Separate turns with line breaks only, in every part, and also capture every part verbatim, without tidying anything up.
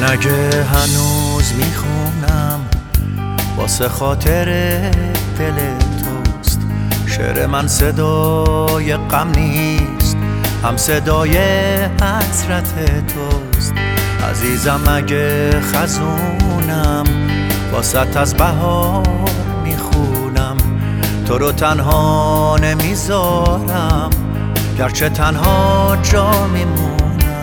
اگه هنوز میخونم واسه خاطر دل توست، شعر من صدای غم نیست، هم صدای حسرت توست. عزیزم اگه خزونم واسط از بهار میخونم، تو رو تنها نمیذارم گرچه تنها جا میمونم.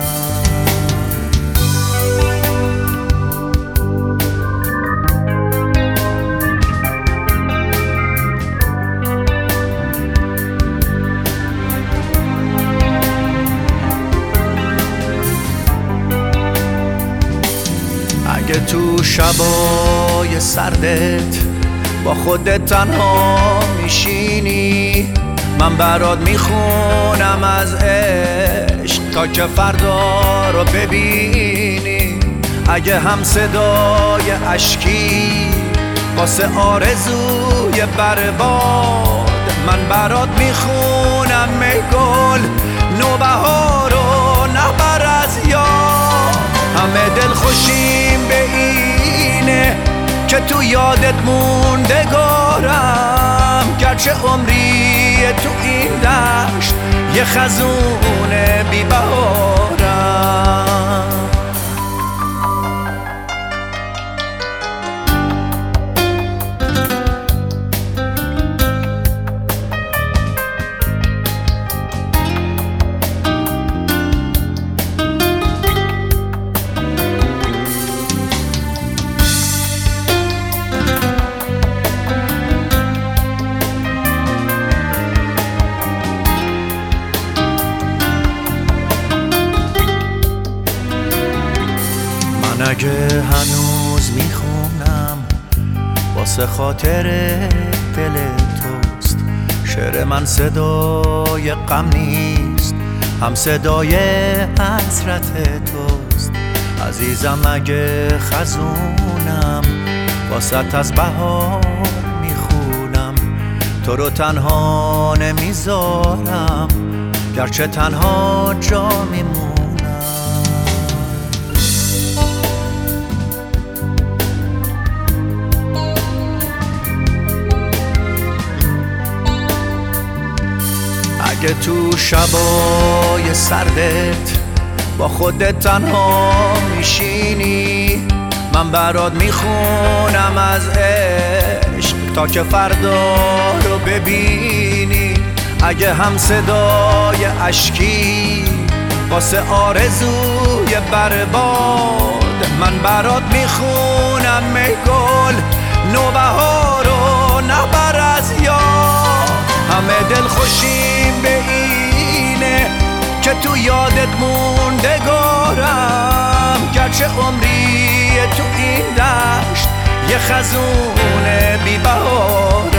اگه تو شبای سردت با خودت تنها میشینی، من برات میخونم از عشق تا که فردا رو ببینی. اگه هم صدای اشکی واسه آرزوی برباد، من برات میخونم ای گل نوبهار رو نبر از یاد. همه دل خوشیم به اینه که تو یادت موندگارم، گرچه عمری تو این دشت یه خزون بی بهارم. اگه هنوز میخونم واسه خاطر دل توست، شعر من صدای غم نیست، هم صدای حسرت توست. عزیزم اگه خزونم واسط از بهار میخونم، تو رو تنها نمیذارم گرچه تنها جا میمونم. اگه تو شبای سردت با خودت تنها میشینی، من برات میخونم از عشق تا که فردا رو ببینی. اگه هم صدای اشکی واسه آرزوی برباد، من برات میخونم ای گل نوبهار رو نبر از یاد. همه دل خوشیم به اینه که تو یادت موندگارم، گرچه عمری تو این دشت یه خزون بی بهارم.